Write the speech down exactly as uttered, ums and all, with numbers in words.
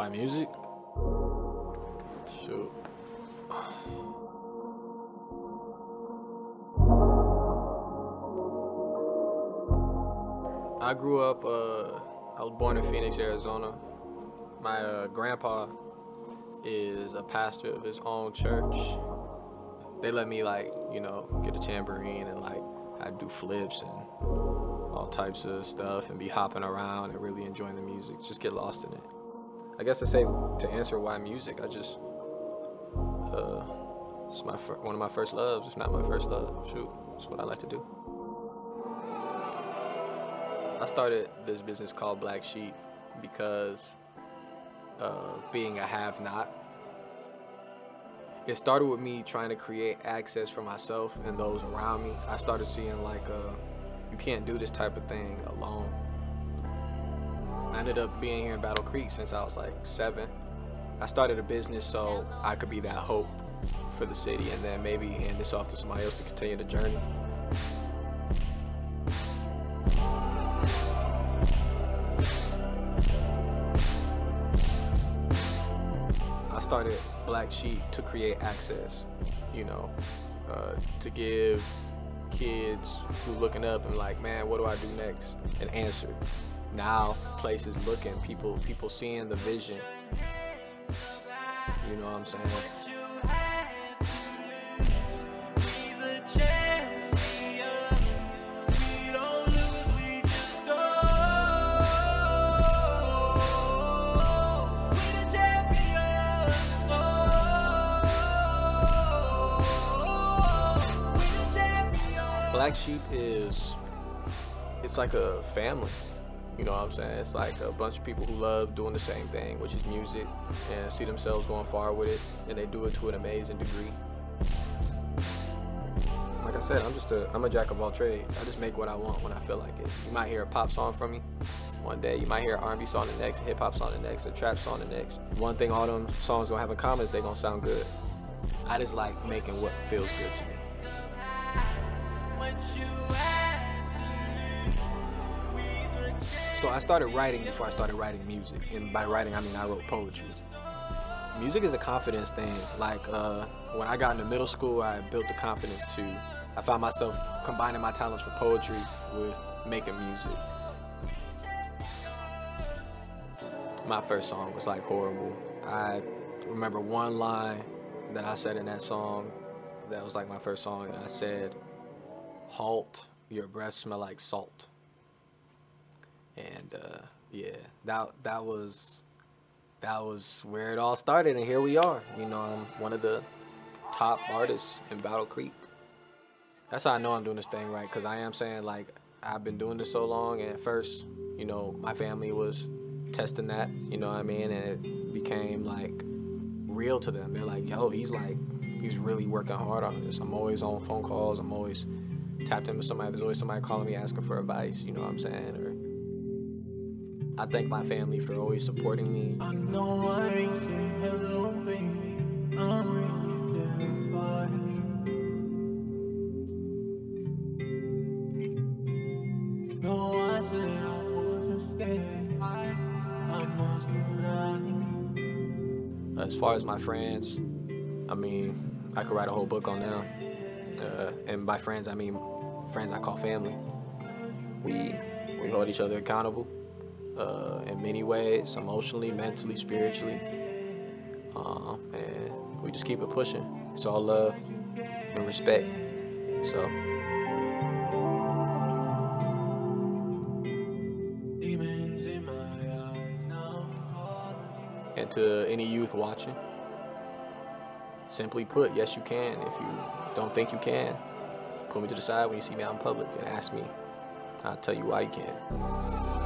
music? Shoot. I grew up, uh, I was born in Phoenix, Arizona. My uh, grandpa is a pastor of his own church. They let me, like, you know, get a tambourine and, like, I'd do flips and all types of stuff and be hopping around and really enjoying the music, just get lost in it. I guess I say to answer why music, I just, uh, it's my fir- one of my first loves, if not my first love. Shoot, it's what I like to do. I started this business called Black Sheep because of being a have-not. It started with me trying to create access for myself and those around me. I started seeing like, uh, you can't do this type of thing alone. I ended up being here in Battle Creek since I was like seven. I started a business so I could be that hope for the city and then maybe hand this off to somebody else to continue the journey. I started Black Sheep to create access, you know, uh, to give kids who looking up and like, man, what do I do next? An answer. Now, places looking, people, people seeing the vision. You know what I'm saying? Black Sheep is, it's like a family, you know what I'm saying? It's like a bunch of people who love doing the same thing, which is music, and see themselves going far with it, and they do it to an amazing degree. Like I said, I'm just a, I'm a jack of all trades. I just make what I want when I feel like it. You might hear a pop song from me one day, you might hear an R and B song the next, a hip hop song the next, a trap song the next. One thing all them songs gonna have in common is they gonna sound good. I just like making what feels good to me. So I started writing before I started writing music, and by writing I mean I wrote poetry. Music is a confidence thing. Like uh, when I got into middle school, I built the confidence to, I found myself combining my talents for poetry with making music. My first song was like horrible. I remember one line that I said in that song, that was like my first song, and I said, "Halt, your breath smell like salt." And uh, yeah, that that was that was where it all started, and here we are. You know, I'm one of the top artists in Battle Creek. That's how I know I'm doing this thing right, because I am saying, like, I've been doing this so long, and at first, you know, my family was testing that, you know what I mean, and it became like real to them. They're like, yo, he's like, he's really working hard on this. I'm always on phone calls. I'm always tapped in with somebody. There's always somebody calling me asking for advice, you know what I'm saying? Or I thank my family for always supporting me. I know I ain't say hello, baby. I'm really terrified. No, I said I wasn't scared. I, I must have lied. As far as my friends, I mean, I could write a whole book on them. Uh, and by friends, I mean friends I call family. We we hold each other accountable. Uh, in many ways, emotionally, mentally, spiritually, uh, and we just keep it pushing. It's all love and respect. So, Demons in my eyes, now I'm calling. and to any youth watching, simply put, yes, you can. If you don't think you can, pull me to the side when you see me out in public and ask me. I'll tell you why you can.